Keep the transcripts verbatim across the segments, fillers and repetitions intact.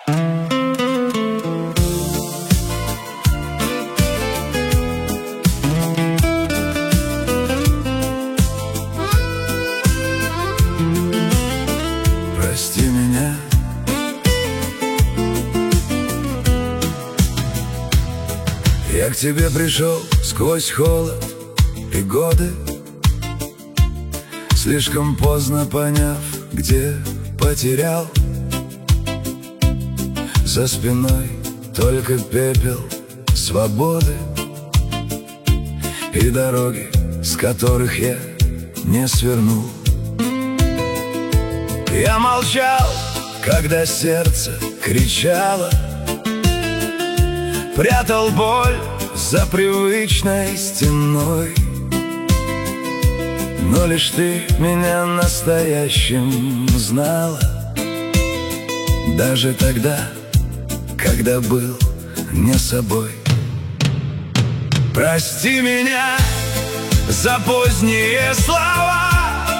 Прости меня, я к тебе пришел сквозь холод и годы, слишком поздно поняв, где потерял. За спиной только пепел свободы и дороги, с которых я не свернул. Я молчал, когда сердце кричало, прятал боль за привычной стеной. Но лишь ты меня настоящим знала, даже тогда, когда был не собой. Прости меня за поздние слова,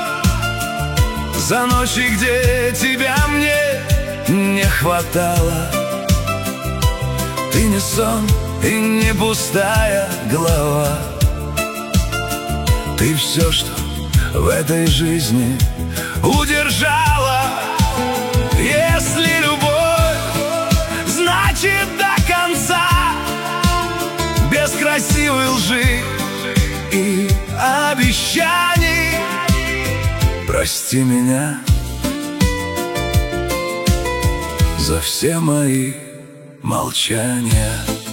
за ночи, где тебя мне не хватало. Ты не сон и не пустая голова, ты все, что в этой жизни удержала. Если любовь значит до конца, без красивой лжи и обещаний, прости меня за все мои молчания.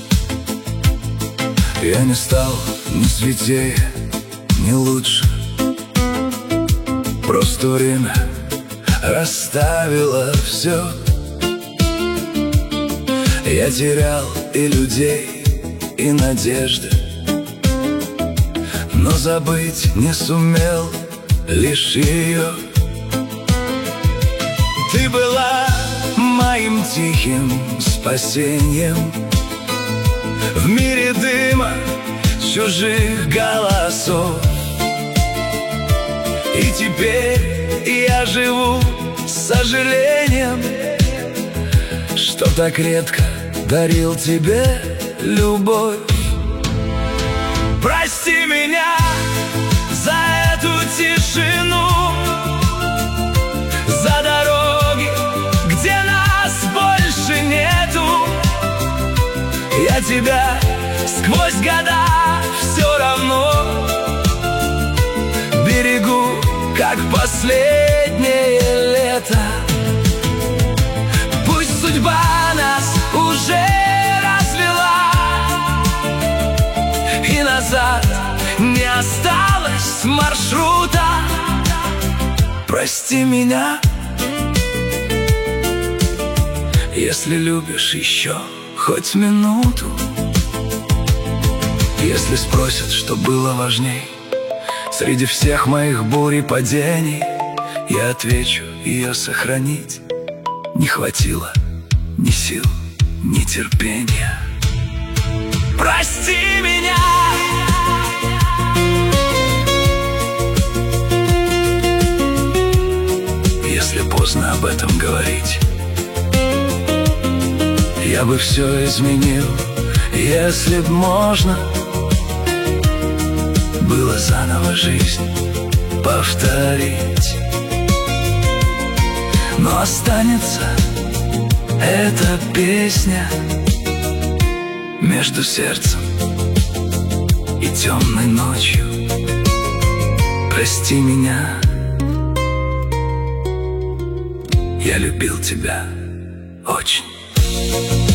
Я не стал ни святее, ни лучше, просто время расставило все. Я терял и людей, и надежды, но забыть не сумел лишь ее. Ты была моим тихим спасением в мире дыма чужих голосов. И теперь я живу с сожалением, что так редко дарил тебе любовь. Прости меня за эту тишину, за дороги, где нас больше нету. Я тебя сквозь года все равно берегу, как последнее лето. Пусть судьба нас уже развела, и назад не осталось маршрута. Прости меня, если любишь еще хоть минуту. Если спросят, что было важней среди всех моих бурь и падений, я отвечу: ее сохранить не хватило ни сил, ни терпения. Прости меня, если поздно об этом говорить. Я бы все изменил, если б можно было заново жизнь повторить. Но останется эта песня между сердцем и темной ночью. Прости меня, я любил тебя очень.